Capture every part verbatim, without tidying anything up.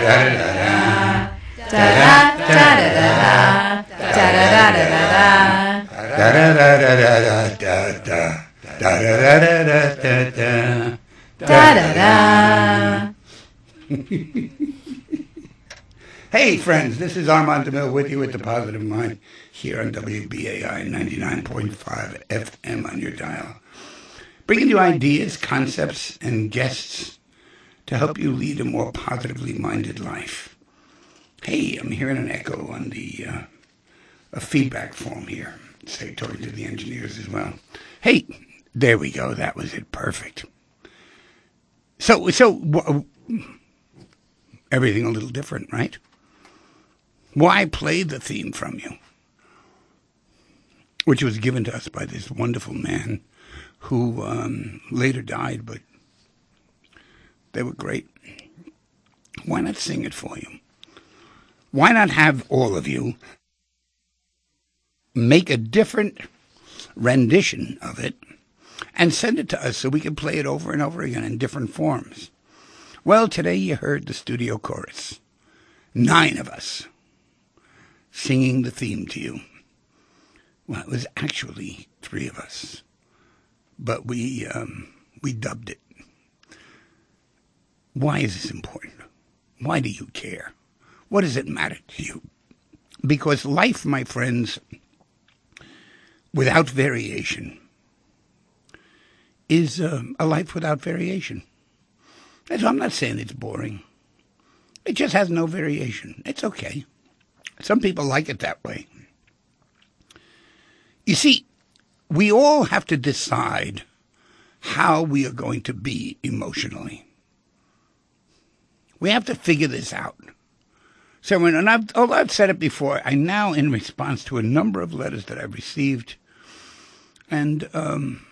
Hey friends, this is Armand DeMille with you with The Positive Mind here on W B A I ninety-nine point five F M on your dial. Bringing you ideas, concepts, and guests to help you lead a more positively minded life. Hey, I'm hearing an echo on the uh, a feedback form here. Say, talking to the engineers as well. Hey, there we go. That was it. Perfect. So, so w- everything a little different, right? Why play the theme from you, which was given to us by this wonderful man who um, later died, but they were great. Why not sing it for you? Why not have all of you make a different rendition of it and send it to us so we can play it over and over again in different forms? Well, today you heard the studio chorus. Nine of us singing the theme to you. Well, it was actually three of us, but we um, we dubbed it. Why is this important? Why do you care? What does it matter to you? Because life, my friends, without variation is uh, a life without variation. And so I'm not saying it's boring. It just has no variation. It's okay. Some people like it that way. You see, we all have to decide how we are going to be emotionally. We have to figure this out. So, when, and I've, although I've said it before, I now, in response to a number of letters that I've received, and, um,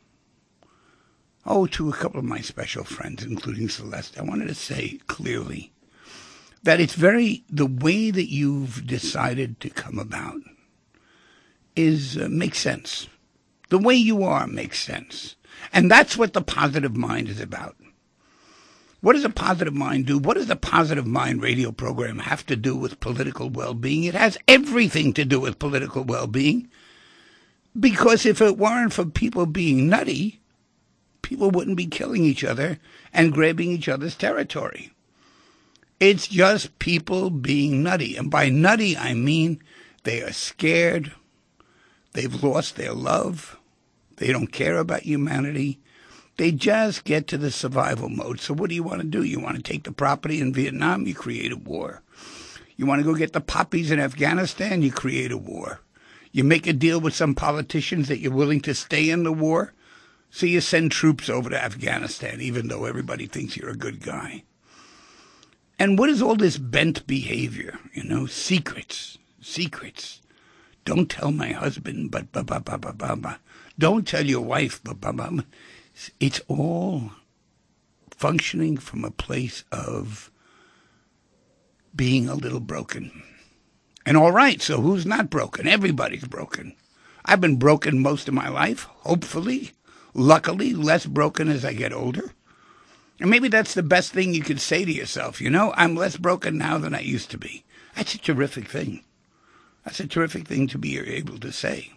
oh, to a couple of my special friends, including Celeste, I wanted to say clearly that it's very, the way that you've decided to come about is, uh, makes sense. The way you are makes sense. And that's what the positive mind is about. What does a positive mind do? What does the Positive Mind radio program have to do with political well-being? It has everything to do with political well-being. Because if it weren't for people being nutty, people wouldn't be killing each other and grabbing each other's territory. It's just people being nutty. And by nutty, I mean they are scared. They've lost their love. They don't care about humanity. They just get to the survival mode. So what do you want to do? You want to take the property in Vietnam? You create a war. You want to go get the poppies in Afghanistan? You create a war. You make a deal with some politicians that you're willing to stay in the war? So you send troops over to Afghanistan, even though everybody thinks you're a good guy. And what is all this bent behavior? You know, secrets, secrets. Don't tell my husband, but ba ba ba ba ba ba. Don't tell your wife, ba ba ba. It's all functioning from a place of being a little broken. And all right, so who's not broken? Everybody's broken. I've been broken most of my life, hopefully, luckily, less broken as I get older. And maybe that's the best thing you could say to yourself. You know, I'm less broken now than I used to be. That's a terrific thing. That's a terrific thing to be able to say.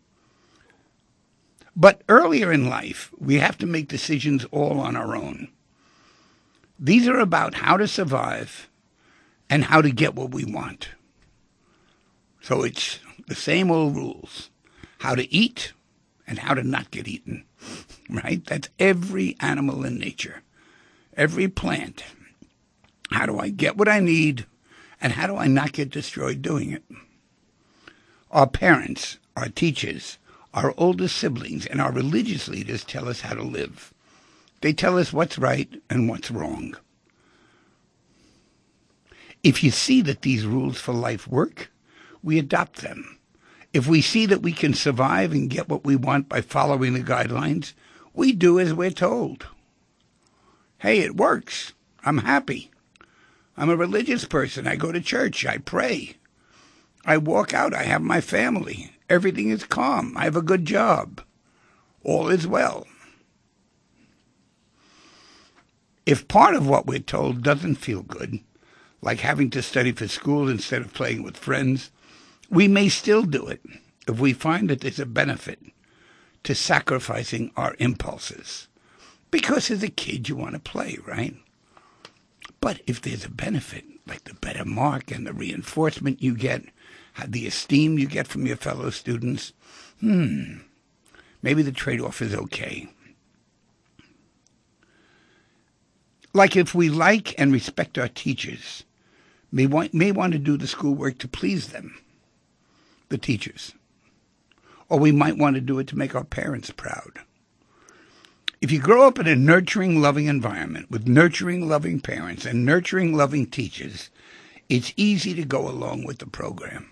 But earlier in life, we have to make decisions all on our own. These are about how to survive and how to get what we want. So it's the same old rules. How to eat and how to not get eaten, right? That's every animal in nature, every plant. How do I get what I need and how do I not get destroyed doing it? Our parents, our teachers, our older siblings, and our religious leaders tell us how to live. They tell us what's right and what's wrong. If you see that these rules for life work, we adopt them. If we see that we can survive and get what we want by following the guidelines, we do as we're told. Hey, it works. I'm happy. I'm a religious person. I go to church. I pray. I walk out. I have my family. Everything is calm. I have a good job. All is well. If part of what we're told doesn't feel good, like having to study for school instead of playing with friends, we may still do it if we find that there's a benefit to sacrificing our impulses. Because as a kid, you want to play, right? But if there's a benefit, like the better mark and the reinforcement you get, the esteem you get from your fellow students, hmm, maybe the trade-off is okay. Like if we like and respect our teachers, may want, may want to do the schoolwork to please them, the teachers. Or we might want to do it to make our parents proud. If you grow up in a nurturing, loving environment with nurturing, loving parents and nurturing, loving teachers, it's easy to go along with the program.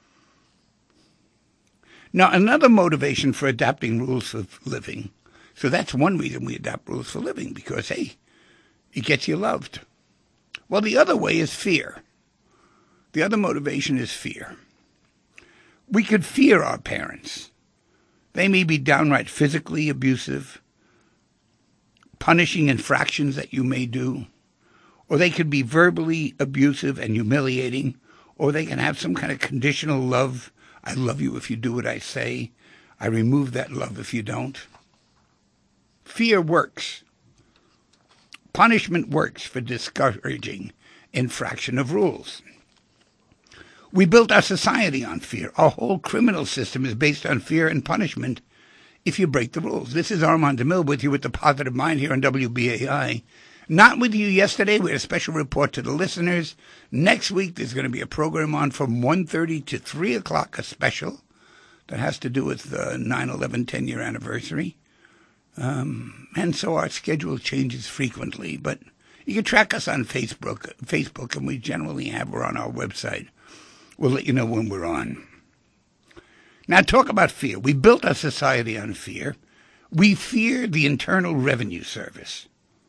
Now, another motivation for adapting rules for living, so that's one reason we adapt rules for living, because, hey, it gets you loved. Well, the other way is fear. The other motivation is fear. We could fear our parents. They may be downright physically abusive, punishing infractions that you may do, or they could be verbally abusive and humiliating, or they can have some kind of conditional love. I love you if you do what I say. I remove that love if you don't. Fear works. Punishment works for discouraging infraction of rules. We built our society on fear. Our whole criminal system is based on fear and punishment if you break the rules. This is Armand DeMille with you with the Positive Mind here on W B A I. Not with you yesterday. We had a special report to the listeners. Next week, there's going to be a program on from one thirty to three o'clock, a special that has to do with the nine eleven ten-year anniversary. Um, and so our schedule changes frequently. But you can track us on Facebook, Facebook, and we generally have her on our website. We'll let you know when we're on. Now, talk about fear. We built our society on fear. We fear the Internal Revenue Service.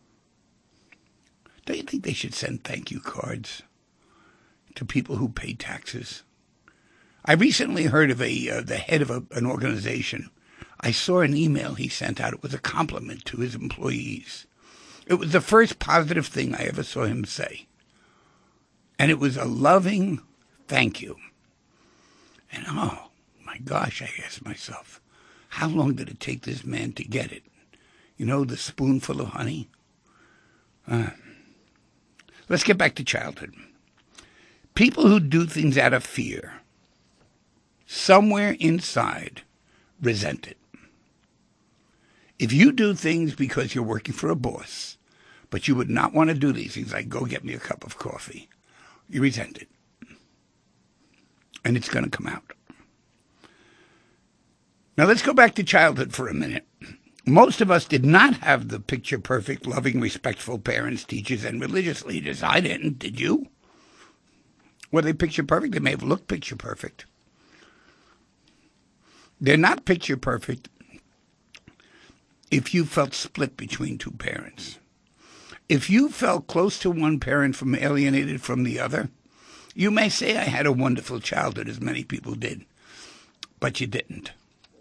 Don't you think they should send thank you cards to people who pay taxes? I recently heard of a uh, the head of a, an organization. I saw an email he sent out. It was a compliment to his employees. It was the first positive thing I ever saw him say. And it was a loving thank you. And oh, my gosh, I asked myself, how long did it take this man to get it? You know, the spoonful of honey? Uh, let's get back to childhood. People who do things out of fear, somewhere inside, resent it. If you do things because you're working for a boss, but you would not want to do these things, like go get me a cup of coffee, you resent it. And it's going to come out. Now let's go back to childhood for a minute. Most of us did not have the picture-perfect, loving, respectful parents, teachers, and religious leaders. I didn't. Did you? Were they picture-perfect? They may have looked picture-perfect. They're not picture-perfect if you felt split between two parents. If you felt close to one parent from alienated from the other, you may say, I had a wonderful childhood, as many people did, but you didn't.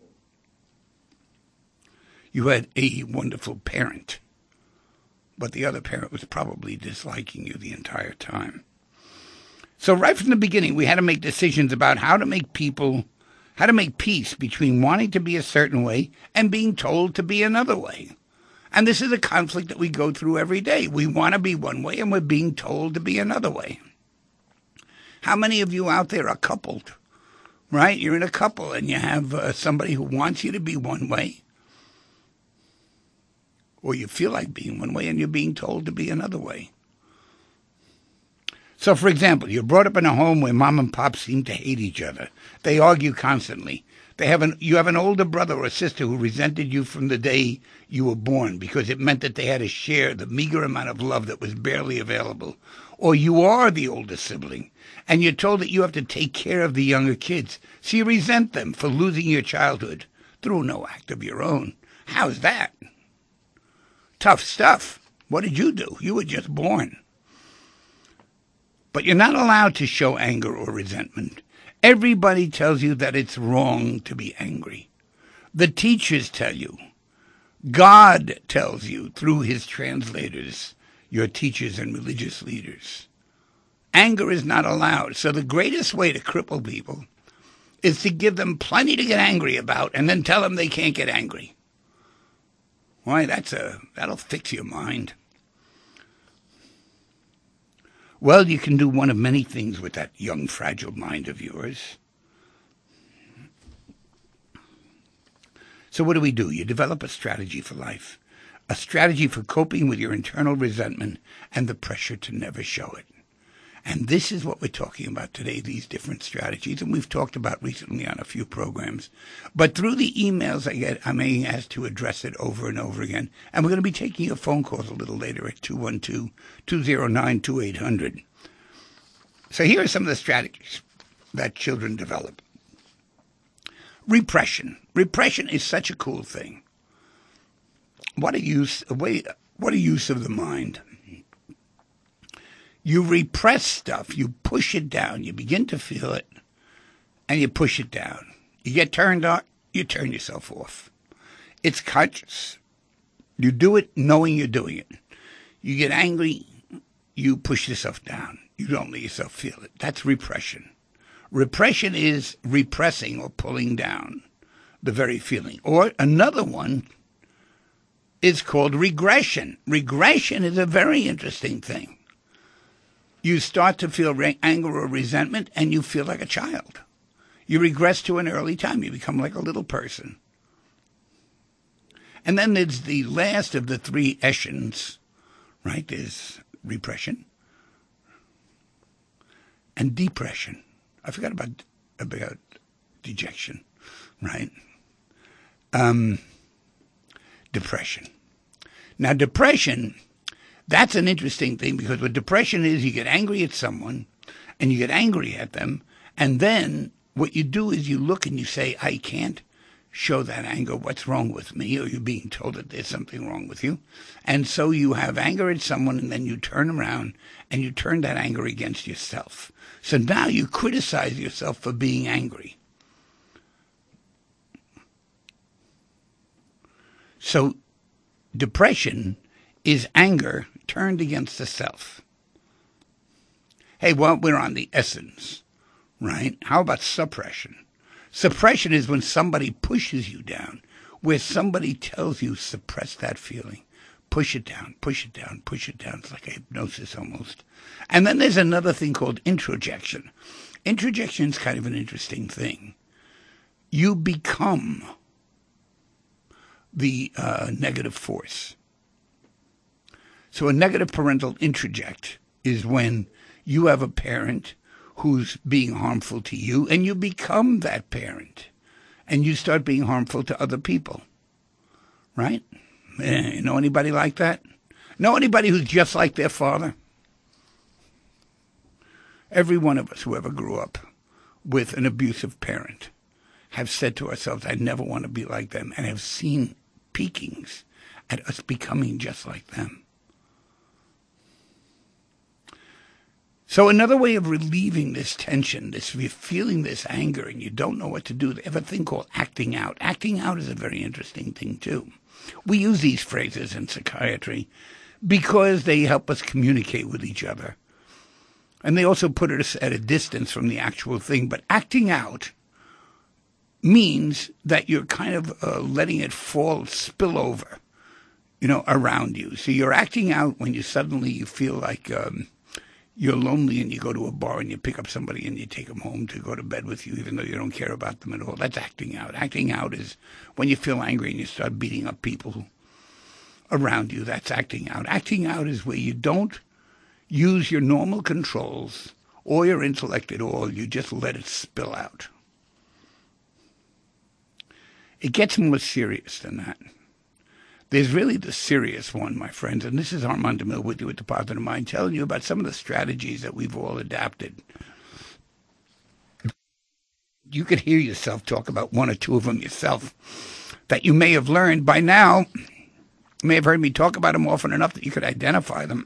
You had a wonderful parent, but the other parent was probably disliking you the entire time. So right from the beginning, we had to make decisions about how to make people, how to make peace between wanting to be a certain way and being told to be another way. And this is a conflict that we go through every day. We want to be one way and we're being told to be another way. How many of you out there are coupled, right? You're in a couple and you have uh, somebody who wants you to be one way, or you feel like being one way and you're being told to be another way. So, for example, you're brought up in a home where mom and pop seem to hate each other. They argue constantly. They have an, you have an older brother or sister who resented you from the day you were born because it meant that they had to share the meager amount of love that was barely available. Or you are the older sibling, and you're told that you have to take care of the younger kids, so you resent them for losing your childhood through no act of your own. How's that? Tough stuff. What did you do? You were just born. But you're not allowed to show anger or resentment. Everybody tells you that it's wrong to be angry. The teachers tell you. God tells you through his translators, your teachers and religious leaders. Anger is not allowed. So the greatest way to cripple people is to give them plenty to get angry about and then tell them they can't get angry. Why, that's a that'll fix your mind. Well, you can do one of many things with that young, fragile mind of yours. So what do we do? You develop a strategy for life, a strategy for coping with your internal resentment and the pressure to never show it. And this is what we're talking about today, these different strategies, and we've talked about recently on a few programs. But through the emails I get, I'm being asked to address it over and over again. And we're going to be taking your phone calls a little later at two one two, two zero nine, two eight hundred. So here are some of the strategies that children develop. Repression. Repression is such a cool thing. What a use, a way, what a use of the mind. You repress stuff, you push it down, you begin to feel it, and you push it down. You get turned on, you turn yourself off. It's conscious. You do it knowing you're doing it. You get angry, you push yourself down. You don't let yourself feel it. That's repression. Repression is repressing or pulling down the very feeling. Or another one is called regression. Regression is a very interesting thing. You start to feel anger or resentment, and you feel like a child. You regress to an early time. You become like a little person. And then there's the last of the three echelons, right? There's repression and depression. I forgot about about dejection, right? Um, depression. Now, depression... That's an interesting thing, because what depression is, you get angry at someone and you get angry at them. And then what you do is you look and you say, I can't show that anger. What's wrong with me? Or you're being told that there's something wrong with you. And so you have anger at someone, and then you turn around and you turn that anger against yourself. So now you criticize yourself for being angry. So depression is anger turned against the self. Hey, well, we're on the essence, right? How about suppression? Suppression is when somebody pushes you down, where somebody tells you suppress that feeling. Push it down, push it down, push it down. It's like a hypnosis almost. And then there's another thing called introjection. Introjection is kind of an interesting thing. You become the uh, negative force. So a negative parental introject is when you have a parent who's being harmful to you, and you become that parent, and you start being harmful to other people, right? Eh, you know anybody like that? Know anybody who's just like their father? Every one of us who ever grew up with an abusive parent have said to ourselves, I never want to be like them, and have seen peakings at us becoming just like them. So another way of relieving this tension, this you're feeling this anger and you don't know what to do, they have a thing called acting out. Acting out is a very interesting thing, too. We use these phrases in psychiatry because they help us communicate with each other. And they also put us at a distance from the actual thing. But acting out means that you're kind of uh, letting it fall, spill over, you know, around you. So you're acting out when you suddenly you feel like... Um, You're lonely and you go to a bar and you pick up somebody and you take them home to go to bed with you, even though you don't care about them at all. That's acting out. Acting out is when you feel angry and you start beating up people around you. That's acting out. Acting out is where you don't use your normal controls or your intellect at all. You just let it spill out. It gets more serious than that. There's really the serious one, my friends, and this is Armand DeMille with you at the Positive Mind, telling you about some of the strategies that we've all adapted. You could hear yourself talk about one or two of them yourself that you may have learned by now. You may have heard me talk about them often enough that you could identify them.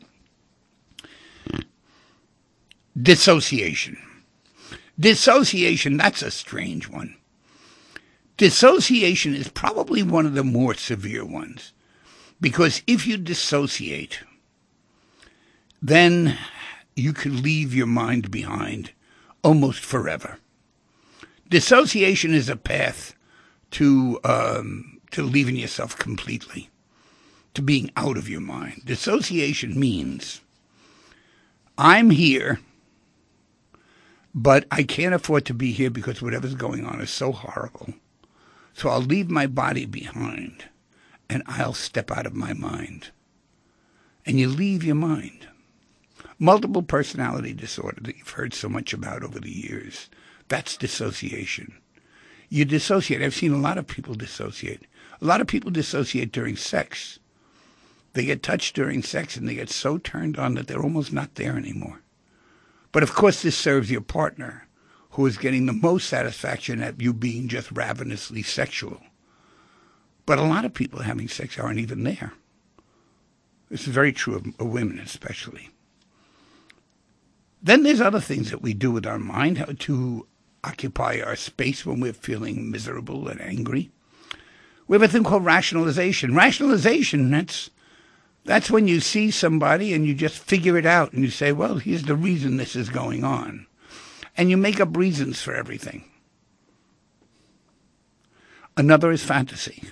Dissociation. Dissociation, that's a strange one. Dissociation is probably one of the more severe ones, because if you dissociate, then you could leave your mind behind almost forever. Dissociation is a path to um, to leaving yourself completely, to being out of your mind. Dissociation means I'm here, but I can't afford to be here because whatever's going on is so horrible. So I'll leave my body behind, and I'll step out of my mind. And you leave your mind. Multiple personality disorder that you've heard so much about over the years, that's dissociation. You dissociate. I've seen a lot of people dissociate. A lot of people dissociate during sex. They get touched during sex, and they get so turned on that they're almost not there anymore. But, of course, this serves your partner, who is getting the most satisfaction at you being just ravenously sexual. But a lot of people having sex aren't even there. This is very true of, of women especially. Then there's other things that we do with our mind how to occupy our space when we're feeling miserable and angry. We have a thing called rationalization. Rationalization, that's, that's when you see somebody and you just figure it out and you say, well, here's the reason this is going on. And you make up reasons for everything. Another is fantasy.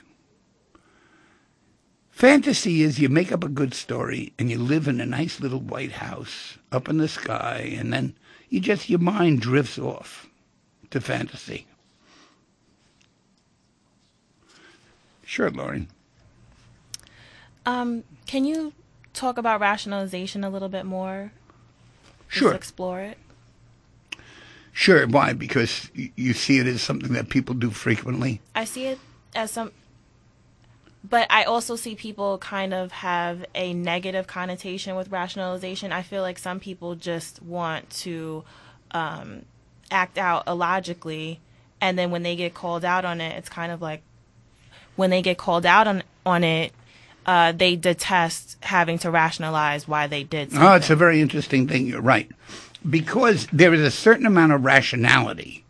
Fantasy is you make up a good story and you live in a nice little white house up in the sky, and then you just, your mind drifts off to fantasy. Sure, Lauren. Um, can you talk about rationalization a little bit more? Sure. Just explore it. Sure. Why? Because you see it as something that people do frequently? I see it as some, but I also see people kind of have a negative connotation with rationalization. I feel like some people just want to um, act out illogically, and then when they get called out on it, it's kind of like when they get called out on, on it, uh, they detest having to rationalize why they did something. Oh, it's a very interesting thing. You're right. Because there is a certain amount of rationality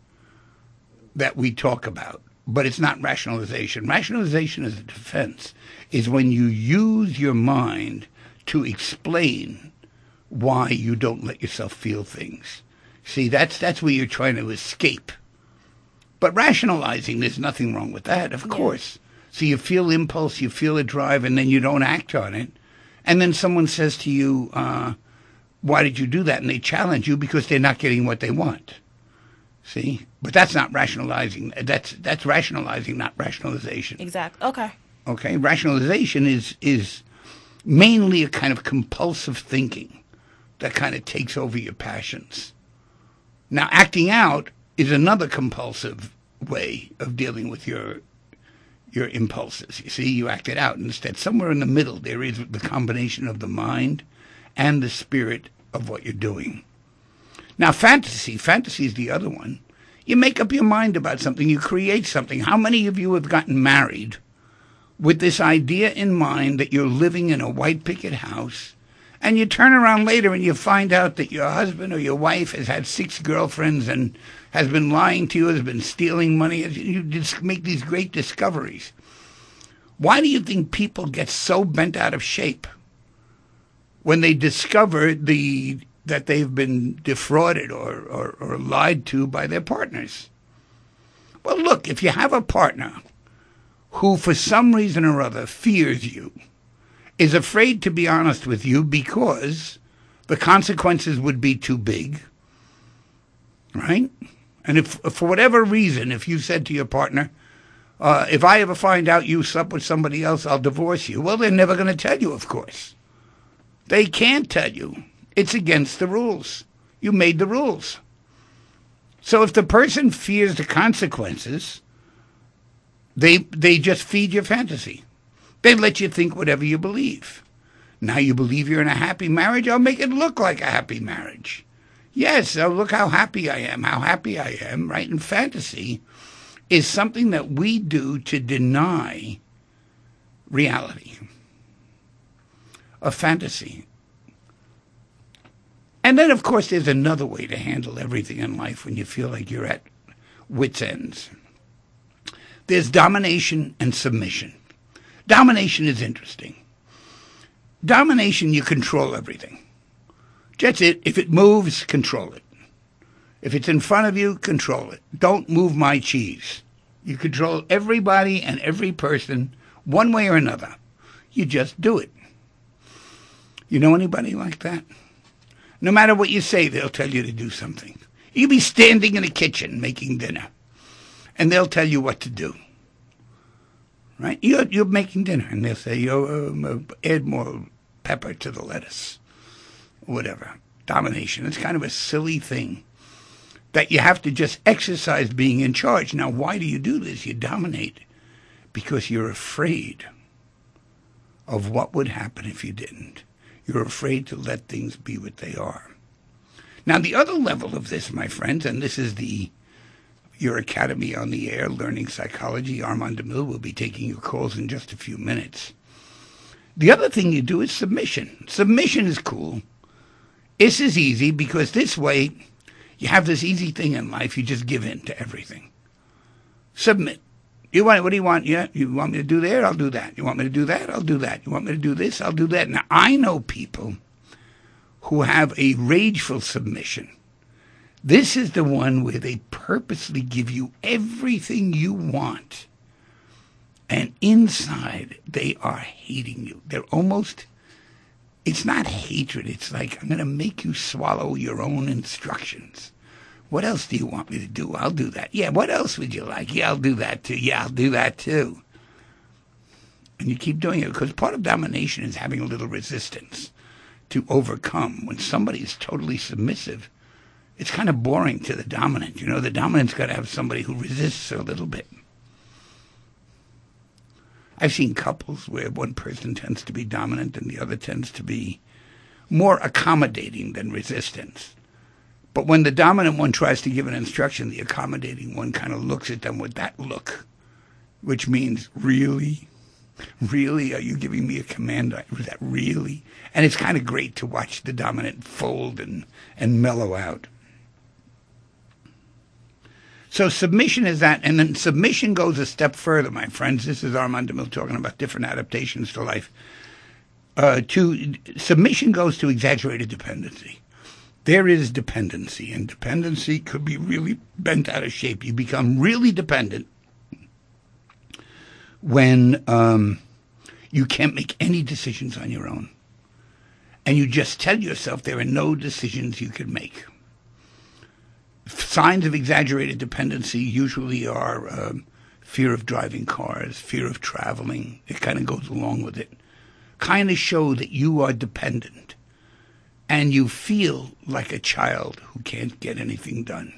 that we talk about, but it's not rationalization. Rationalization as a defense is when you use your mind to explain why you don't let yourself feel things. See, that's that's where you're trying to escape. But rationalizing, there's nothing wrong with that, of Yeah. course. So you feel impulse, you feel a drive, and then you don't act on it. And then someone says to you, uh, why did you do that? And they challenge you because they're not getting what they want. See? But that's not rationalizing. That's that's rationalizing, not rationalization. Exactly. Okay. Okay? Rationalization is is mainly a kind of compulsive thinking that kind of takes over your passions. Now, acting out is another compulsive way of dealing with your your impulses. You see, you act it out. Instead, somewhere in the middle, there is the combination of the mind and the spirit of what you're doing. Now, fantasy, fantasy is the other one. You make up your mind about something. You create something. How many of you have gotten married with this idea in mind that you're living in a white picket house, and you turn around later and you find out that your husband or your wife has had six girlfriends and has been lying to you, has been stealing money? You just make these great discoveries. Why do you think people get so bent out of shape when they discover the that they've been defrauded or, or, or lied to by their partners? Well, look, if you have a partner who for some reason or other fears you, is afraid to be honest with you because the consequences would be too big, right? And if for whatever reason, if you said to your partner, uh, if I ever find out you slept with somebody else, I'll divorce you. Well, they're never going to tell you, of course. They can't tell you. It's against the rules. You made the rules. So if the person fears the consequences, they they just feed your fantasy. They let you think whatever you believe. Now you believe you're in a happy marriage, I'll make it look like a happy marriage. Yes, oh, look how happy I am, how happy I am, right? And fantasy is something that we do to deny reality. A fantasy. And then, of course, there's another way to handle everything in life when you feel like you're at wit's ends. There's domination and submission. Domination is interesting. Domination, you control everything. That's it. If it moves, control it. If it's in front of you, control it. Don't move my cheese. You control everybody and every person one way or another. You just do it. You know anybody like that? No matter what you say, they'll tell you to do something. You'll be standing in the kitchen making dinner, and they'll tell you what to do. Right? You're, you're making dinner, and they'll say, Yo, um, uh, add more pepper to the lettuce, or whatever. Domination. It's kind of a silly thing that you have to just exercise being in charge. Now, why do you do this? You dominate because you're afraid of what would happen if you didn't. You're afraid to let things be what they are. Now, the other level of this, my friends, and this is the your Academy on the Air, Learning Psychology. Armand DeMille will be taking your calls in just a few minutes. The other thing you do is submission. Submission is cool. This is easy because this way you have this easy thing in life. You just give in to everything. Submit. You want, what do you want? Yeah, you want me to do that? I'll do that. You want me to do that? I'll do that. You want me to do this? I'll do that. Now, I know people who have a rageful submission. This is the one where they purposely give you everything you want. And inside, they are hating you. They're almost, it's not hatred. It's like, I'm going to make you swallow your own instructions. What else do you want me to do? I'll do that. Yeah, what else would you like? Yeah, I'll do that too. Yeah, I'll do that too. And you keep doing it because part of domination is having a little resistance to overcome. When somebody is totally submissive, it's kind of boring to the dominant. You know, the dominant's got to have somebody who resists a little bit. I've seen couples where one person tends to be dominant and the other tends to be more accommodating than resistance. But when the dominant one tries to give an instruction, the accommodating one kind of looks at them with that look, which means, really? Really? Are you giving me a command? Was that really? And it's kind of great to watch the dominant fold and, and mellow out. So submission is that, and then submission goes a step further, my friends. This is Armand DeMille talking about different adaptations to life. Uh, to submission goes to exaggerated dependency. There is dependency, and dependency could be really bent out of shape. You become really dependent when um, you can't make any decisions on your own. And you just tell yourself there are no decisions you can make. Signs of exaggerated dependency usually are um, fear of driving cars, fear of traveling. It kind of goes along with it. Kind of show that you are dependent. And you feel like a child who can't get anything done.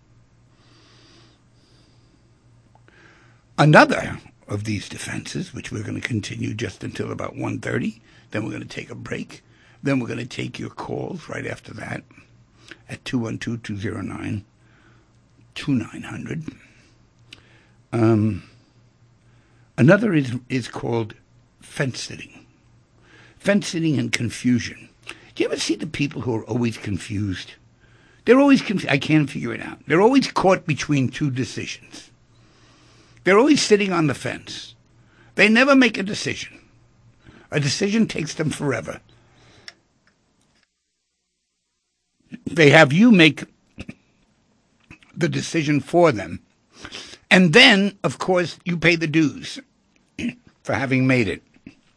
Another of these defenses, which we're going to continue just until about one thirty, then we're going to take a break, then we're going to take your calls right after that at two one two, two zero nine, two nine zero zero. Um, another is, is called fence sitting. Fence sitting and confusion. Do you ever see the people who are always confused? They're always confused. I can't figure it out. They're always caught between two decisions. They're always sitting on the fence. They never make a decision. A decision takes them forever. They have you make the decision for them. And then, of course, you pay the dues for having made it.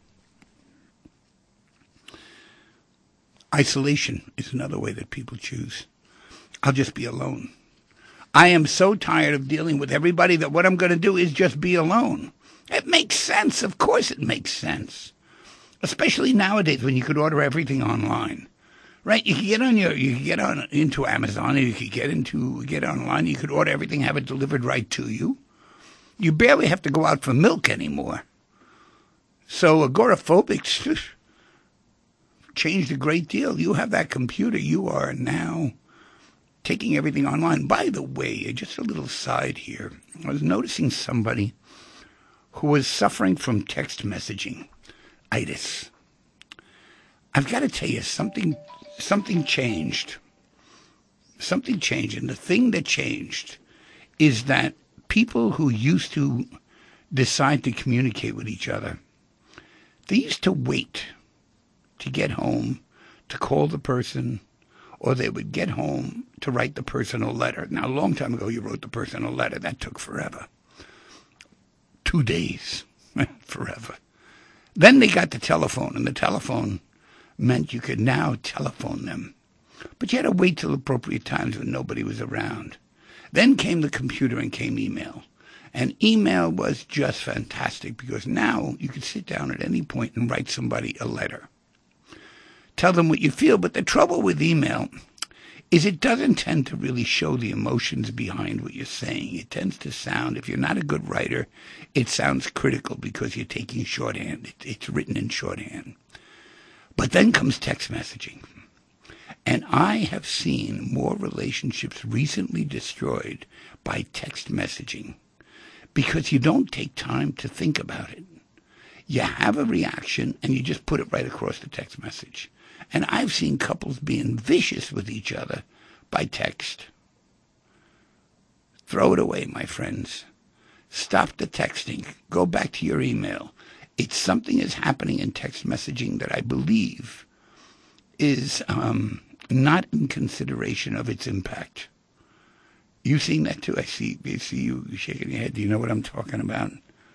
Isolation is another way that people choose. I'll just be alone. I am so tired of dealing with everybody that what I'm going to do is just be alone. It makes sense. Of course it makes sense. Especially nowadays when you could order everything online. Right? You could get on your you could get on into Amazon, or you could get into get online, you could order everything, have it delivered right to you. You barely have to go out for milk anymore. So agoraphobics changed a great deal. You have that computer. You are now taking everything online. By the way, just a little side here. I was noticing somebody who was suffering from text messaging itis. I've got to tell you, something something changed. Something changed. And the thing that changed is that people who used to decide to communicate with each other, they used to wait to get home, to call the person, or they would get home to write the personal letter. Now, a long time ago, you wrote the personal letter. That took forever. Two days. Forever. Then they got the telephone, and the telephone meant you could now telephone them. But you had to wait till appropriate times when nobody was around. Then came the computer and came email. And email was just fantastic because now you could sit down at any point and write somebody a letter. Tell them what you feel, but the trouble with email is it doesn't tend to really show the emotions behind what you're saying. It tends to sound, if you're not a good writer, it sounds critical because you're taking shorthand. It, it's written in shorthand. But then comes text messaging. And I have seen more relationships recently destroyed by text messaging because you don't take time to think about it. You have a reaction and you just put it right across the text message. And I've seen couples being vicious with each other by text. Throw it away, my friends. Stop the texting. Go back to your email. It's something is happening in text messaging that I believe is um, not in consideration of its impact. You've seen that too. I see, I see you shaking your head. Do you know what I'm talking about?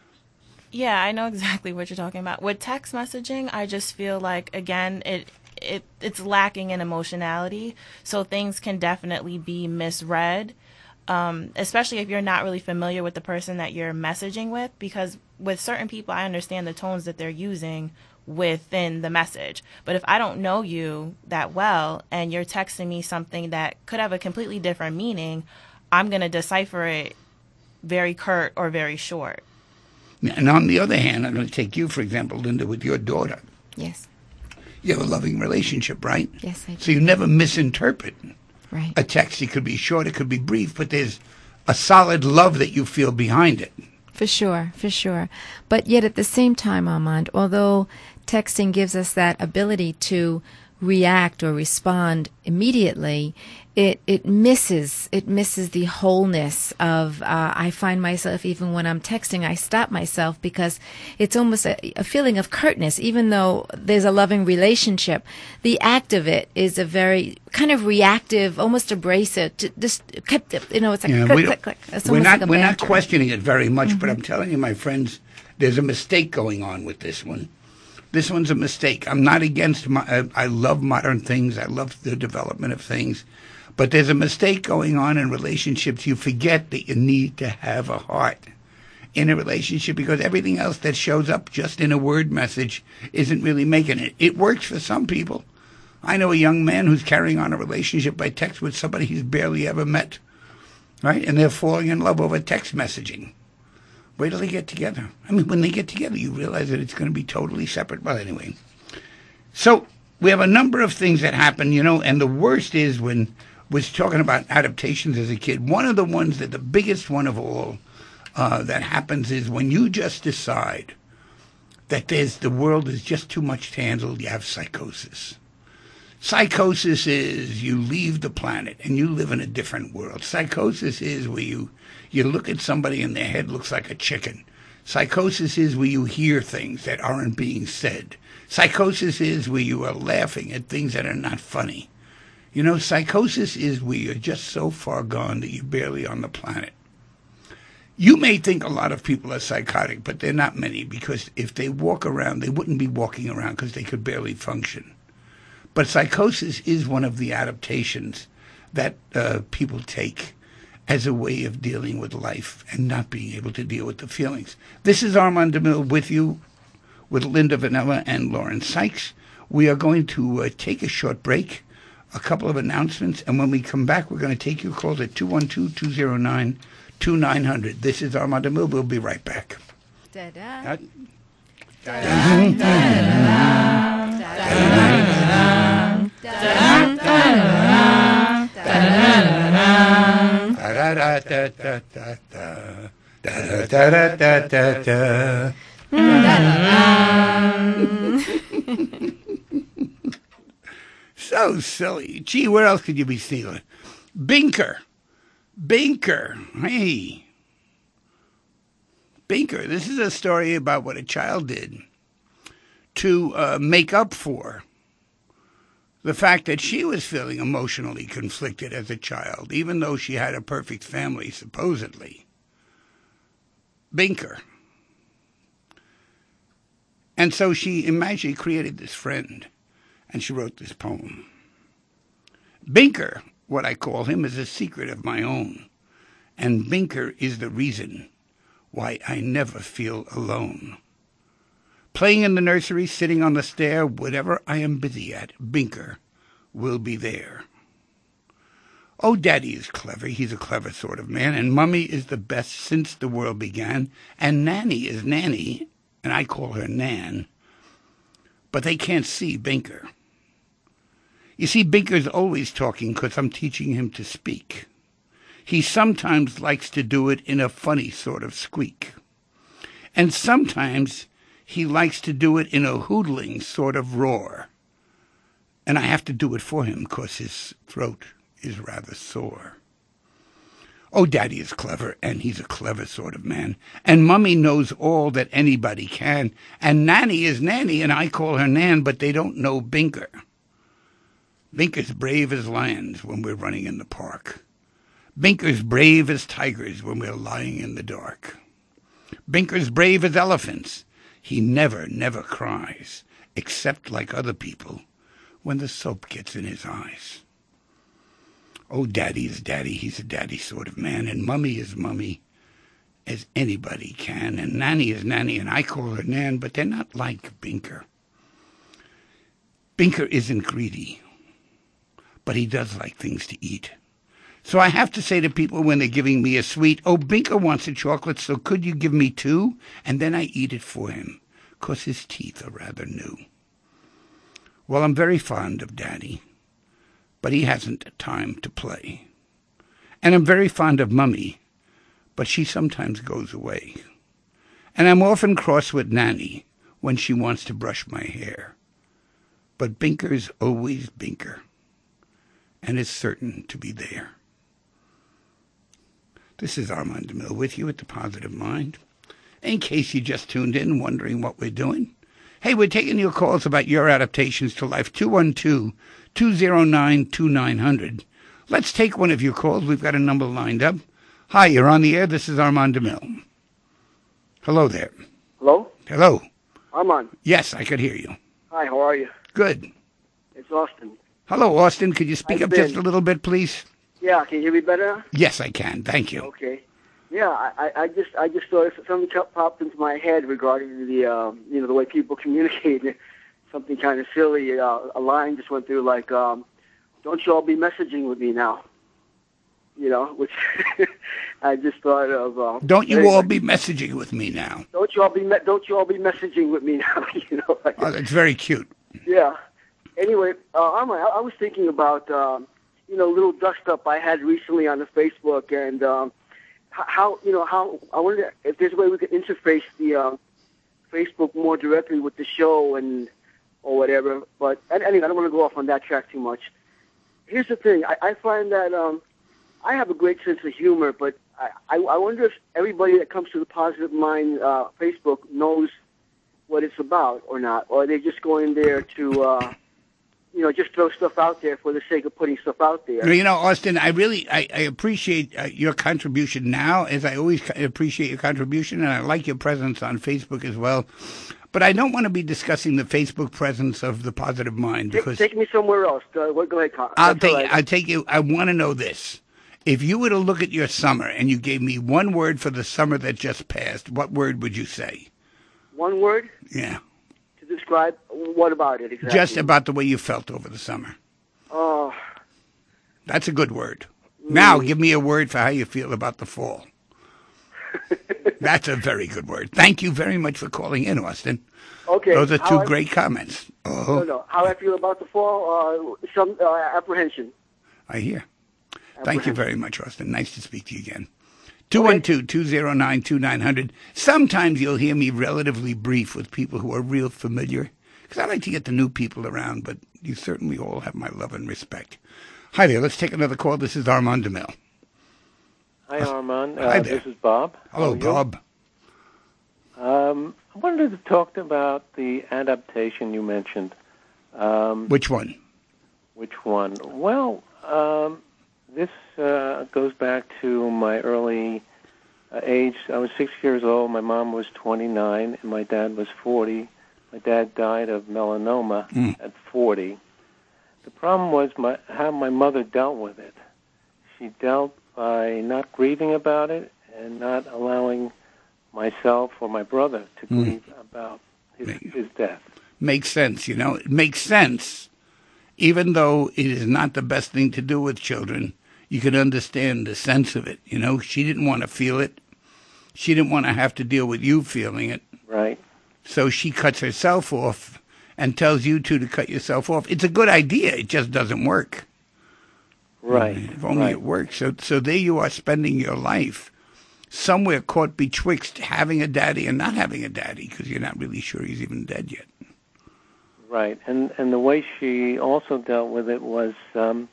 Yeah, I know exactly what you're talking about. With text messaging, I just feel like, again, it it it's lacking in emotionality. So things can definitely be misread, um, especially if you're not really familiar with the person that you're messaging with. Because with certain people, I understand the tones that they're using within the message. But if I don't know you that well and you're texting me something that could have a completely different meaning, I'm going to decipher it very curt or very short. And on the other hand, I'm going to take you, for example, Linda, with your daughter. Yes. You have a loving relationship, right? Yes, I do. So you never misinterpret right. a text. It could be short, it could be brief, but there's a solid love that you feel behind it. For sure, for sure. But yet at the same time, Armand, although texting gives us that ability to react or respond immediately, it it misses it misses the wholeness of. Uh, I find myself, even when I'm texting, I stop myself because it's almost a, a feeling of curtness. Even though there's a loving relationship, the act of it is a very kind of reactive, almost abrasive. To just you know, it's like yeah, click, we click, click. It's we're not like a we're not banter. questioning it very much, Mm-hmm. but I'm telling you, my friends, there's a mistake going on with this one. This one's a mistake. I'm not against. My, I, I love modern things. I love the development of things. But there's a mistake going on in relationships. You forget that you need to have a heart in a relationship because everything else that shows up just in a word message isn't really making it. It works for some people. I know a young man who's carrying on a relationship by text with somebody he's barely ever met, right? And they're falling in love over text messaging. Wait till they get together. I mean, when they get together, you realize that it's going to be totally separate. Well, anyway. So we have a number of things that happen, you know, and the worst is when was talking about adaptations as a kid. One of the ones that the biggest one of all uh, that happens is when you just decide that there's the world is just too much to handle, you have psychosis. Psychosis is you leave the planet and you live in a different world. Psychosis is where you, you look at somebody and their head looks like a chicken. Psychosis is where you hear things that aren't being said. Psychosis is where you are laughing at things that are not funny. You know, psychosis is where you're just so far gone that you're barely on the planet. You may think a lot of people are psychotic, but they're not many because if they walk around, they wouldn't be walking around because they could barely function. But psychosis is one of the adaptations that uh, people take as a way of dealing with life and not being able to deal with the feelings. This is Armand DeMille with you, with Linda Vanella and Lauren Sykes. We are going to uh, take a short break, a couple of announcements, and when we come back, we're going to take your calls at two one two, two zero nine, two nine zero zero. This is Armand DeMille. We'll be right back. Da-da. So silly. Gee, where else could you be stealing? Binker. Binker. Hey. Binker. This is a story about what a child did to uh, make up for the fact that she was feeling emotionally conflicted as a child, even though she had a perfect family, supposedly. Binker. And so she imagined created this friend, and she wrote this poem. Binker, what I call him, is a secret of my own, and Binker is the reason why I never feel alone. Playing in the nursery, sitting on the stair, whatever I am busy at, Binker will be there. Oh, Daddy is clever, he's a clever sort of man, and Mummy is the best since the world began, and Nanny is Nanny, and I call her Nan, but they can't see Binker. You see, Binker's always talking because I'm teaching him to speak. He sometimes likes to do it in a funny sort of squeak. And sometimes he likes to do it in a hoodling sort of roar. And I have to do it for him because his throat is rather sore. Oh, Daddy is clever, and he's a clever sort of man. And Mummy knows all that anybody can. And Nanny is Nanny, and I call her Nan, but they don't know Binker. Binker's brave as lions when we're running in the park. Binker's brave as tigers when we're lying in the dark. Binker's brave as elephants. He never, never cries, except like other people, when the soap gets in his eyes. Oh, Daddy is Daddy, he's a daddy sort of man, and Mummy is Mummy, as anybody can, and Nanny is Nanny, and I call her Nan, but they're not like Binker. Binker isn't greedy, but he does like things to eat. So I have to say to people when they're giving me a sweet, oh, Binker wants a chocolate, so could you give me two? And then I eat it for him, 'cause his teeth are rather new. Well, I'm very fond of Daddy, but he hasn't time to play. And I'm very fond of Mummy, but she sometimes goes away. And I'm often cross with Nanny when she wants to brush my hair. But Binker's always Binker, and is certain to be there. This is Armand DeMille with you at The Positive Mind. In case you just tuned in wondering what we're doing, hey, we're taking your calls about your adaptations to life, two one two, two oh nine, two nine hundred. Let's take one of your calls. We've got a number lined up. Hi, you're on the air. This is Armand DeMille. Hello there. Hello? Hello. Armand. Yes, I could hear you. Hi, how are you? Good. It's Austin. Hello, Austin. Could you speak How's up it been? just a little bit, please? Yeah, can you hear me better? Yes, I can. Thank you. Okay. Yeah, I, I just I just thought something popped into my head regarding the um, you know the way people communicate. Something kind of silly. Uh, a line just went through like, um, "Don't you all be messaging with me now?" You know, which I just thought of. Uh, Don't you anyway. all be messaging with me now? Don't you all be me- Don't you all be messaging with me now? You know. Like, Oh, that's very cute. yeah. Anyway, uh, I'm, I, I was thinking about um, you know, little dust up I had recently on the Facebook, and um, how you know how I wonder if there's a way we could interface the uh, Facebook more directly with the show and or whatever. But anyway, I don't want to go off on that track too much. Here's the thing: I, I find that um, I have a great sense of humor, but I, I, I wonder if everybody that comes to the Positive Mind uh, Facebook knows what it's about or not, or are they just going there to uh, you know, just throw stuff out there for the sake of putting stuff out there. You know, Austin, I really I, I appreciate uh, your contribution now, as I always appreciate your contribution, and I like your presence on Facebook as well. But I don't want to be discussing the Facebook presence of the Positive Mind because take, take me somewhere else. Go, go ahead, Con. I'll That's take all right. I'll take you. I want to know this: if you were to look at your summer and you gave me one word for the summer that just passed, what word would you say? One word Yeah, to describe what about it exactly? just about the way you felt over the summer. Oh, That's a good word. Now, give me a word for how you feel about the fall. That's a very good word. Thank you very much for calling in, Austin. okay. Those are How two I- great comments. No, Oh, no. How I feel about the fall? Uh, some uh, apprehension. I hear. Thank you very much, Austin. Nice to speak to you again. Okay. two one two, two oh nine, two nine hundred. Sometimes you'll hear me relatively brief with people who are real familiar, because I like to get the new people around, but you certainly all have my love and respect. Hi there. Let's take another call. This is Armand DeMille. Hi, Armand. Hi Uh, there. this is Bob. Hello, How are you? Bob. Um, I wanted to talk about the adaptation you mentioned. Um, Which one? which one? Well, um, this uh, goes back to my early uh, age. I was six years old. My mom was twenty-nine, and my dad was forty. My dad died of melanoma mm. at forty. The problem was my, how my mother dealt with it. She dealt by not grieving about it and not allowing myself or my brother to mm. grieve about his, his death. Makes sense, you know. It makes sense. Even though it is not the best thing to do with children, you can understand the sense of it. You know, she didn't want to feel it. She didn't want to have to deal with you feeling it. Right. So she cuts herself off and tells you two to cut yourself off. It's a good idea. It just doesn't work. Right. If only right. it works. So, so there you are spending your life somewhere caught betwixt having a daddy and not having a daddy because you're not really sure he's even dead yet. Right. And and the way she also dealt with it was um,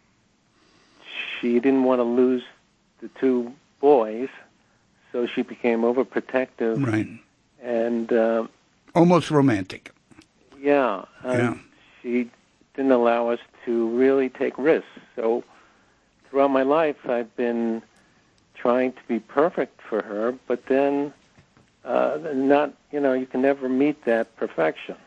she didn't want to lose the two boys, so she became overprotective. Right. And uh, almost romantic. Yeah. Um, yeah. She didn't allow us to really take risks. So throughout my life, I've been trying to be perfect for her, but then uh, not, you know, you can never meet that perfection.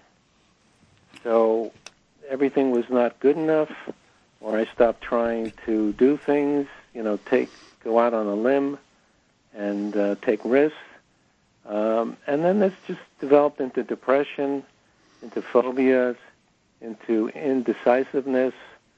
So everything was not good enough, or I stopped trying to do things, you know, take go out on a limb and uh, take risks. Um, and then this just developed into depression, into phobias, into indecisiveness.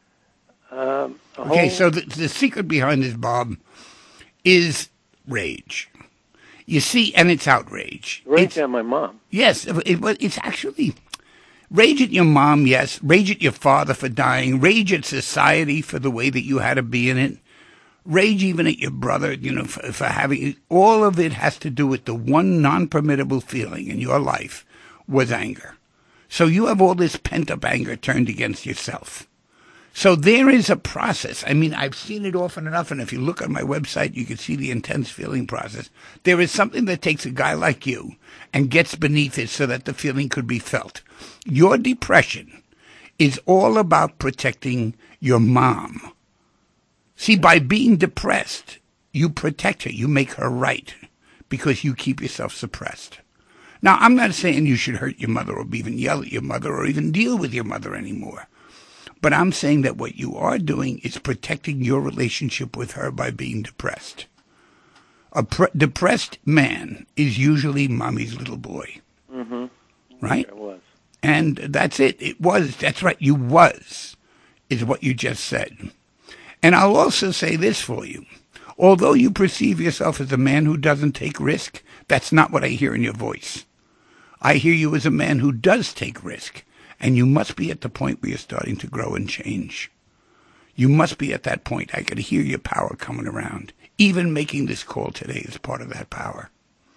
Um, okay, whole... so the, the secret behind this, Bob, is rage. You see, and it's outrage. Rage it's, at my mom. Yes, it, it's actually rage at your mom, yes. Rage at your father for dying. Rage at society for the way that you had to be in it. Rage even at your brother, you know, for, for having... All of it has to do with the one non-permittable feeling in your life was anger. So you have all this pent-up anger turned against yourself. So there is a process. I mean, I've seen it often enough, and if you look on my website, you can see the intense feeling process. There is something that takes a guy like you and gets beneath it so that the feeling could be felt. Your depression is all about protecting your mom. See, by being depressed, you protect her. You make her right because you keep yourself suppressed. Now, I'm not saying you should hurt your mother or even yell at your mother or even deal with your mother anymore. But I'm saying that what you are doing is protecting your relationship with her by being depressed. A pre- depressed man is usually mommy's little boy. Mm-hmm. Right? It was. And that's it. It was. That's right. You was, is what you just said. And I'll also say this for you. Although you perceive yourself as a man who doesn't take risk, that's not what I hear in your voice. I hear you as a man who does take risk. And you must be at the point where you're starting to grow and change. You must be at that point. I could hear your power coming around. Even making this call today is part of that power.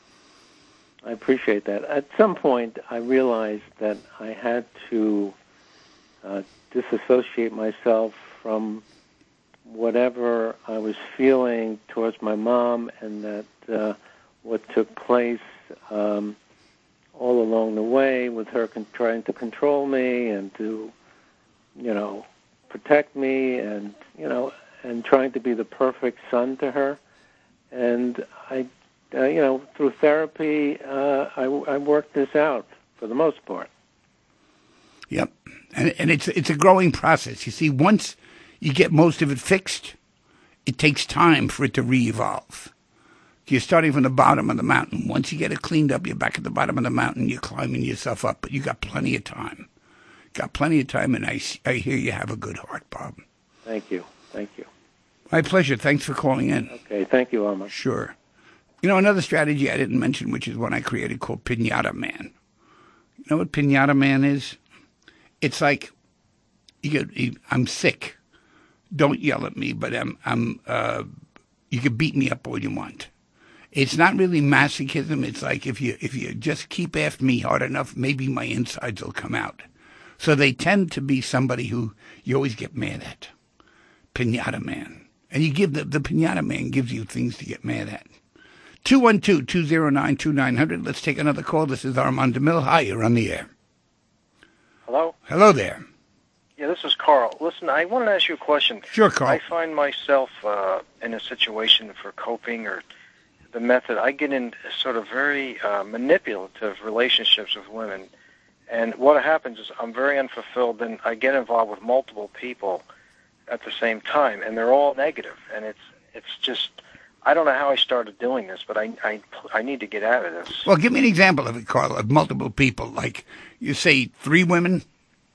I appreciate that. At some point, I realized that I had to uh, disassociate myself from whatever I was feeling towards my mom, and that uh, what took place um, all along the way with her con- trying to control me and to, you know, protect me and, you know, and trying to be the perfect son to her. And I, uh, you know, through therapy, uh, I, I worked this out for the most part. Yep. And, and it's, it's a growing process. You see, once you get most of it fixed, it takes time for it to re-evolve. You're starting from the bottom of the mountain. Once you get it cleaned up, you're back at the bottom of the mountain. You're climbing yourself up, but you got plenty of time. Got plenty of time, and I, I hear you have a good heart, Bob. Thank you. Thank you. My pleasure. Thanks for calling in. Okay. Thank you, Alma. Sure. You know, another strategy I didn't mention, which is one I created called Pinata Man. You know what Pinata Man is? It's like, you get, I'm sick. Don't yell at me, but I'm, I'm, uh, you can beat me up all you want. It's not really masochism. It's like if you if you just keep after me hard enough, maybe my insides will come out. So they tend to be somebody who you always get mad at. Pinata Man. And you give the, the Pinata Man gives you things to get mad at. two one two, two zero nine, two nine zero zero. Let's take another call. This is Armand DeMille. Hi, you're on the air. Hello? Hello there. Yeah, this is Carl. Listen, I wanted to ask you a question. Sure, Carl. I find myself uh, in a situation for coping or the method. I get in sort of very uh, manipulative relationships with women. And what happens is I'm very unfulfilled, and I get involved with multiple people at the same time, and they're all negative. And it's it's just, I don't know how I started doing this, but I, I, I need to get out of this. Well, give me an example of it, Carl, of multiple people. Like, you say three women?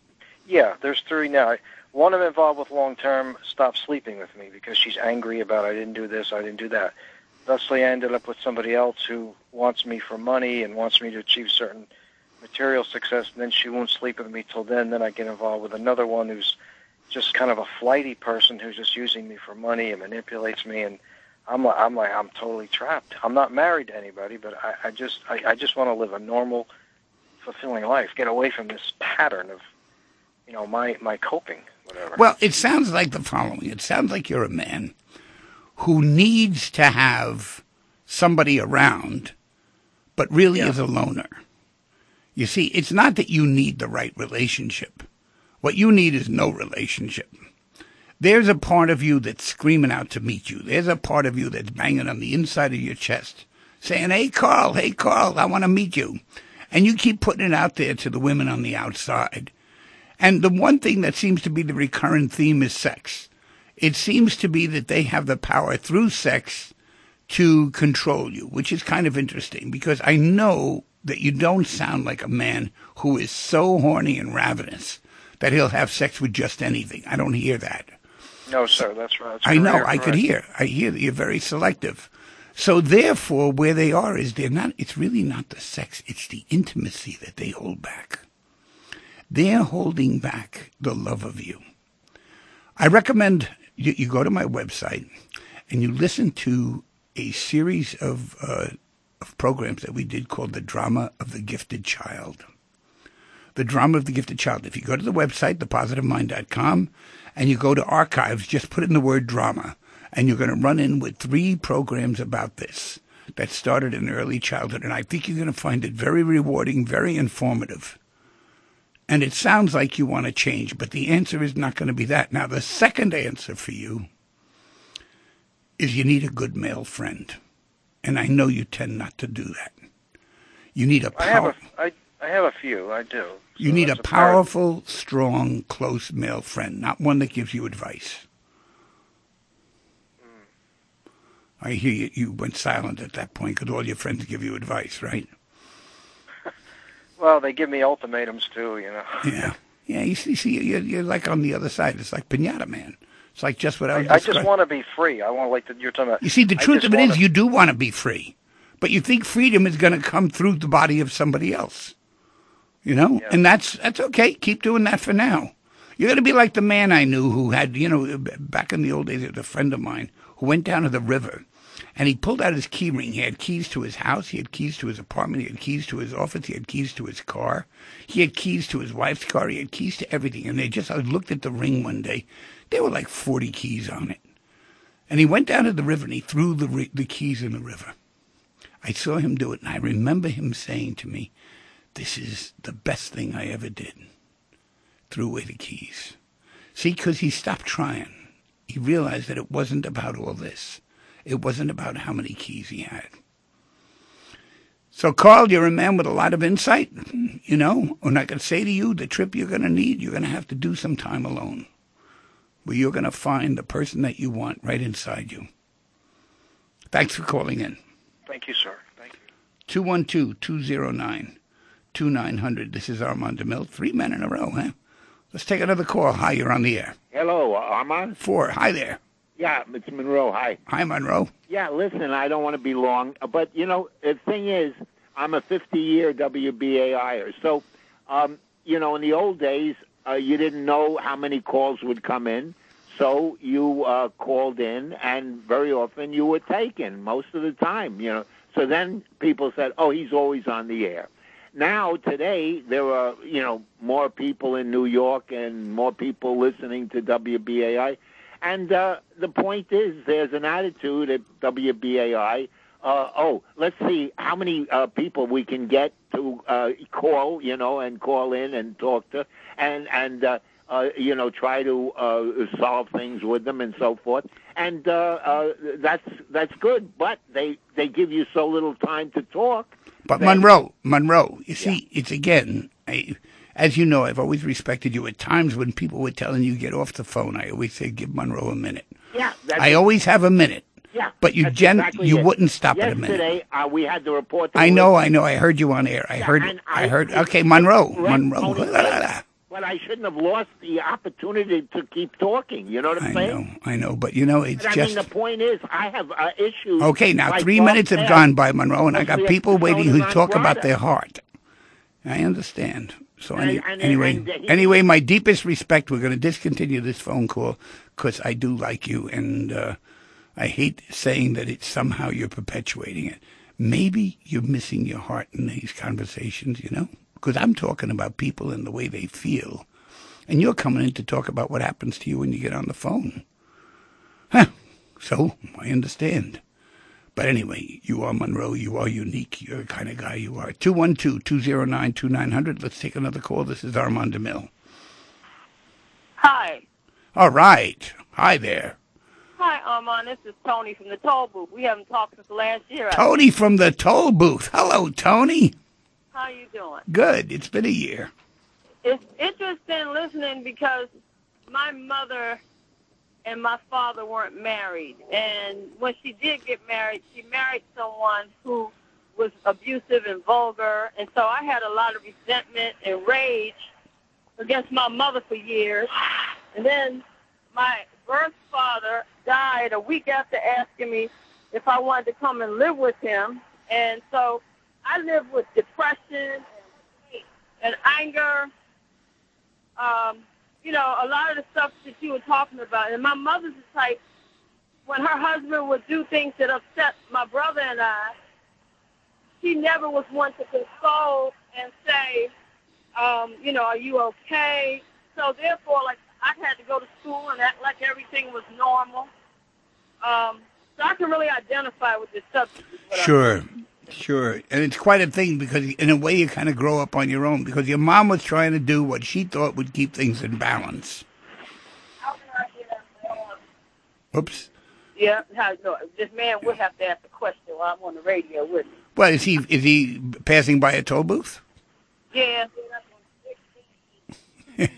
Yeah, there's three now. One I'm involved with long-term stopped sleeping with me because she's angry about I didn't do this, I didn't do that. Thusly, I ended up with somebody else who wants me for money and wants me to achieve certain material success, and then she won't sleep with me till then. Then I get involved with another one who's just kind of a flighty person who's just using me for money and manipulates me, and I'm like, I'm like, I'm totally trapped. I'm not married to anybody, but I, I just, I, I just want to live a normal, fulfilling life. Get away from this pattern of, you know, my, my coping, whatever. Well, it sounds like the following. It sounds like you're a man who needs to have somebody around, but really Yeah. is a loner. You see, it's not that you need the right relationship. What you need is no relationship. There's a part of you that's screaming out to meet you. There's a part of you that's banging on the inside of your chest, saying, hey, Carl, hey, Carl, I want to meet you. And you keep putting it out there to the women on the outside. And the one thing that seems to be the recurrent theme is sex. It seems to be that they have the power through sex to control you, which is kind of interesting because I know that you don't sound like a man who is so horny and ravenous that he'll have sex with just anything. I don't hear that. No, sir, that's right. That's I know, correct. I could hear. I hear that you're very selective. So therefore, where they are is they're not, it's really not the sex, it's the intimacy that they hold back. They're holding back the love of you. I recommend you, you go to my website and you listen to a series of, uh, of programs that we did called The Drama of the Gifted Child. The Drama of the Gifted Child. If you go to the website, the positive mind dot com, and you go to archives, just put in the word drama, and you're going to run in with three programs about this that started in early childhood. And I think you're going to find it very rewarding, very informative. And it sounds like you want to change, but the answer is not going to be that. Now, the second answer for you is you need a good male friend. And I know you tend not to do that. You need a I have power. a, I, I have a few, I do. You So need a that's part- powerful, strong, close male friend, not one that gives you advice. Mm. I hear you, you went silent at that point because all your friends give you advice, right? Well, they give me ultimatums, too, you know. Yeah. Yeah, you see, see you're, you're like on the other side. It's like Pinata Man. It's like just what I was I, I just describing. want to be free. I want, like, the, you're talking about... You see, the I truth just of it wanna- is you do want to be free. But you think freedom is going to come through the body of somebody else. You know? Yeah. And that's that's okay. Keep doing that for now. You're going to be like the man I knew who had, you know, back in the old days, there was a friend of mine who went down to the river. And he pulled out his key ring. He had keys to his house. He had keys to his apartment. He had keys to his office. He had keys to his car. He had keys to his wife's car. He had keys to everything. And they just, I looked at the ring one day. There were like forty keys on it. And he went down to the river and he threw the the keys in the river. I saw him do it, and I remember him saying to me, this is the best thing I ever did. Threw away the keys. See, because he stopped trying. He realized that it wasn't about all this. It wasn't about how many keys he had. So, Carl, you're a man with a lot of insight. You know, and I can say to you, the trip you're going to need, you're going to have to do some time alone, where you're going to find the person that you want right inside you. Thanks for calling in. Thank you, sir. Thank you. two one two, two zero nine, two nine zero zero. This is Armand DeMille. Three men in a row, huh? Let's take another call. Hi, you're on the air. Hello, Armand. Four. Hi there. Yeah, it's Monroe. Hi. Hi, Monroe. Yeah, listen, I don't want to be long, but, you know, the thing is, I'm a fifty-year W B A I-er. So, um, you know, in the old days, uh, you didn't know how many calls would come in. So you uh, called in, and very often you were taken, most of the time, you know. So then people said, oh, he's always on the air. Now, today, there are, you know, more people in New York and more people listening to W B A I. And uh, the point is, there's an attitude at W B A I, uh, oh, let's see how many uh, people we can get to uh, call, you know, and call in and talk to. And, and uh, uh, you know, try to uh, solve things with them and so forth. And uh, uh, that's that's good, but they, they give you so little time to talk. But that, Monroe, Monroe, you see, yeah. it's again, I, as you know, I've always respected you. At times when people were telling you get off the phone, I always say give Monroe a minute. Yeah, that's I it. always have a minute. Yeah, but you gen- exactly you it. wouldn't stop Yesterday, at a minute. Yesterday, uh, we had the report. I know, I know. I heard you on air. I yeah, heard. I, I heard. Okay, Monroe, Monroe. But I shouldn't have lost the opportunity to keep talking. You know what I'm I saying? know, I know. But you know, it's but, just. I mean, the point is, I have uh, issues. Okay, now like three minutes have gone by, Monroe, and I got people waiting who talk Friday. about their heart. I understand. So and, any, and, anyway, and, and anyway, my deepest respect. We're going to discontinue this phone call because I do like you, and uh, I hate saying that it's somehow you're perpetuating it. Maybe you're missing your heart in these conversations, you know, because I'm talking about people and the way they feel, and you're coming in to talk about what happens to you when you get on the phone. Huh. So I understand. But anyway, you are Monroe. You are unique. You're the kind of guy you are. two one two, two zero nine, two nine zero zero. Let's take another call. This is Armand DeMille. Hi. All right. Hi there. Hi, Armand. This is Tony from the toll booth. We haven't talked since last year. Tony from the toll booth. Hello, Tony. How you doing? Good. It's been a year. It's interesting listening because my mother and my father weren't married. And when she did get married, she married someone who was abusive and vulgar. And so I had a lot of resentment and rage against my mother for years. And then my birth father died a week after asking me if I wanted to come and live with him. And so I lived with depression and, and anger, um, you know, a lot of the stuff that you were talking about. And my mother's the type, when her husband would do things that upset my brother and I, she never was one to console and say, um, you know, are you okay? So therefore, like, I had to go to school and act like everything was normal. Um, so I can really identify with this subject. Sure, sure. And it's quite a thing because in a way you kind of grow up on your own because your mom was trying to do what she thought would keep things in balance. How can I get a Oops. Yeah, how, no, this man would have to ask a question while I'm on the radio with him. Well, is he, is he passing by a toll booth? Yeah. Turn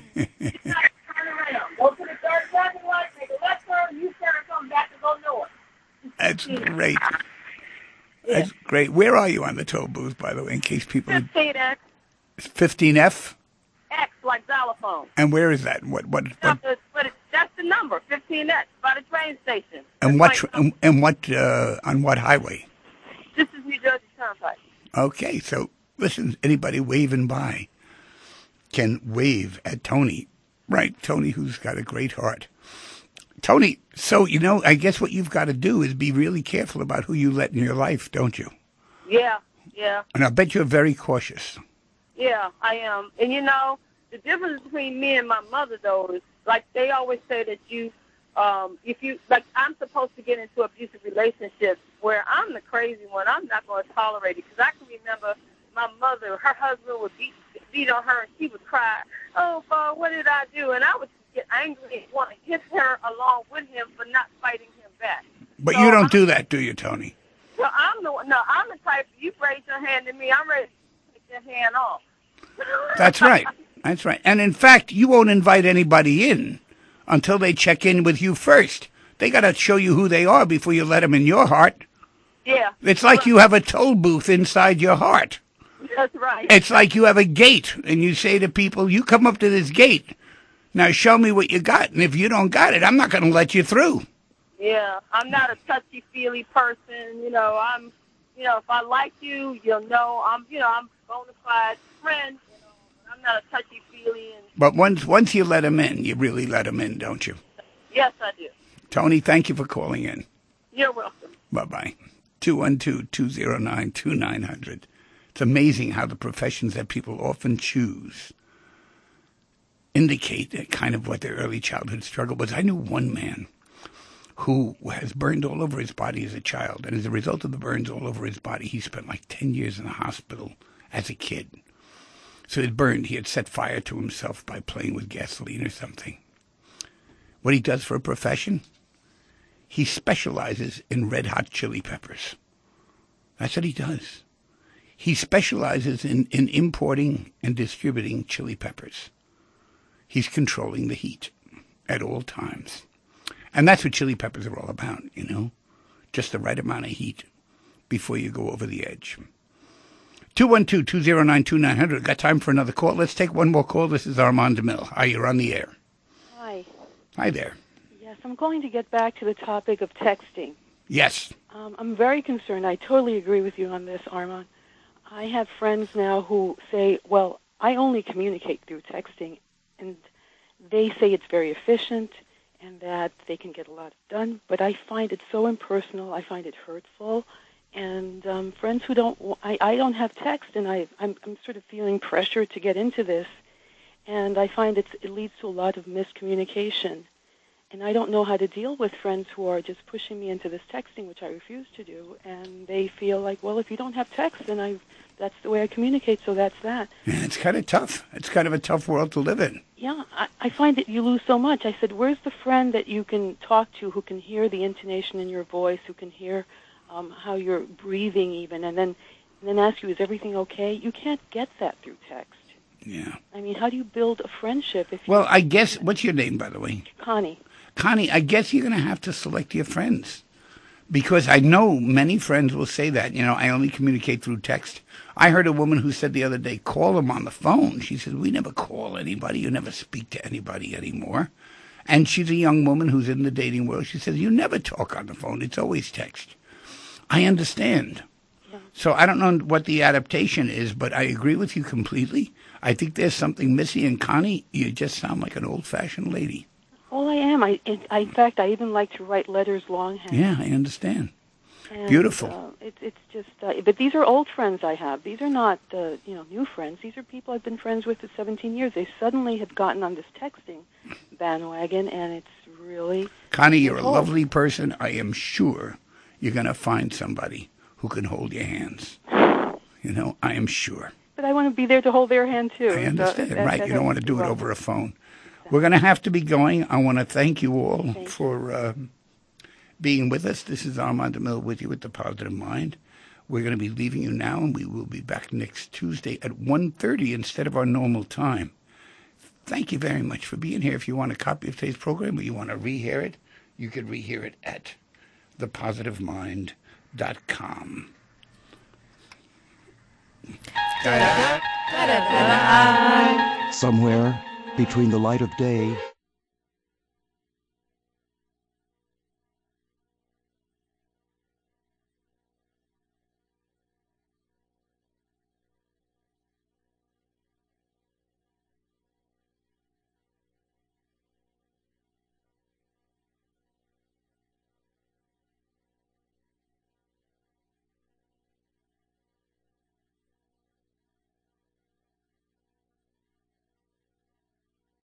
around. Go to the third traffic light, take a left turn, you turn, come back and go north. That's great. Yeah. That's great. Where are you on the toll booth, by the way, in case people... fifteen X. fifteen F? X, like xylophone. And where is that? What? What? That's, what? the, but it, that's the number, fifteen X, by the train station. And that's what? like, And, and what? Uh, on what highway? This is New Jersey Turnpike. Okay, so listen, anybody waving by can wave at Tony. Right, Tony, who's got a great heart. Tony, so, you know, I guess what you've got to do is be really careful about who you let in your life, don't you? Yeah, yeah. And I bet you're very cautious. Yeah, I am. And, you know, the difference between me and my mother, though, is, like, they always say that you, um, if you, like, I'm supposed to get into abusive relationships where I'm the crazy one. I'm not going to tolerate it because I can remember my mother, her husband would beat, beat on her, and she would cry, oh, Bo, what did I do? And I would get angry and want to hit her along with him for not fighting him back. But so you don't I'm, do that, do you, Tony? So I'm the no, I'm the type, you raise your hand to me, I'm ready to take your hand off. That's right. That's right. And, in fact, you won't invite anybody in until they check in with you first. They got to show you who they are before you let them in your heart. Yeah. It's like you have a toll booth inside your heart. That's right. It's like you have a gate, and you say to people, you come up to this gate. Now show me what you got, and if you don't got it, I'm not going to let you through. Yeah, I'm not a touchy-feely person. You know, I'm, you know, if I like you, you'll know I'm, you know, I'm a bona fide friend. You know, I'm not a touchy-feely. And But once once you let them in, you really let them in, don't you? yes, I do. Tony, thank you for calling in. You're welcome. Bye-bye. two one two, two zero nine, two nine zero zero. It's amazing how the professions that people often choose indicate kind of what their early childhood struggle was. I knew one man who has burned all over his body as a child, and as a result of the burns all over his body, he spent like ten years in the hospital as a kid. So it burned. He had set fire to himself by playing with gasoline or something. What he does for a profession? He specializes in red hot chili peppers. That's what he does. He specializes in, in importing and distributing chili peppers. He's controlling the heat at all times. And that's what chili peppers are all about, you know, just the right amount of heat before you go over the edge. two one two, two zero nine, two nine zero zero. Got time for another call? Let's take one more call. This is Armand DeMille. Hi, you're on the air. Hi. Hi there. Yes, I'm going to get back to the topic of texting. Yes. Um, I'm very concerned. I totally agree with you on this, Armand. I have friends now who say, well, I only communicate through texting, and they say it's very efficient and that they can get a lot done, but I find it so impersonal. I find it hurtful. And um, friends who don't, I, I don't have text, and I, I'm, I'm sort of feeling pressure to get into this, and I find it's, it leads to a lot of miscommunication. And I don't know how to deal with friends who are just pushing me into this texting, which I refuse to do, and they feel like, well, if you don't have text, then I, that's the way I communicate, so that's that. Yeah, it's kind of tough. It's kind of a tough world to live in. Yeah, I, I find that you lose so much. I said, where's the friend that you can talk to who can hear the intonation in your voice, who can hear um, how you're breathing even, and then and then ask you, is everything okay? You can't get that through text. Yeah. I mean, how do you build a friendship if you... Well, I guess, what's your name, by the way? Connie. Connie, I guess you're going to have to select your friends. Because I know many friends will say that, you know, I only communicate through text. I heard a woman who said the other day, call them on the phone. She said, we never call anybody. You never speak to anybody anymore. And she's a young woman who's in the dating world. She says, you never talk on the phone. It's always text. I understand. Yeah. So I don't know what the adaptation is, but I agree with you completely. I think there's something missing. And Connie, you just sound like an old-fashioned lady. Well, I am. I, I, in fact, I even like to write letters longhand. Yeah, I understand. And, Beautiful. Uh, it, it's just, uh, but these are old friends I have. These are not, uh, you know, new friends. These are people I've been friends with for seventeen years. They suddenly have gotten on this texting bandwagon, and it's really... Connie, you're a lovely person. I am sure you're going to find somebody who can hold your hands. You know, I am sure. But I want to be there to hold their hand, too. I understand, so that, right. That you don't want to do well. it over a phone. We're going to have to be going. I want to thank you all thank for uh, being with us. This is Armand DeMille with you with The Positive Mind. We're going to be leaving you now, and we will be back next Tuesday at one thirty instead of our normal time. Thank you very much for being here. If you want a copy of today's program or you want to rehear it, you can rehear it at the positive mind dot com. Somewhere between the light of day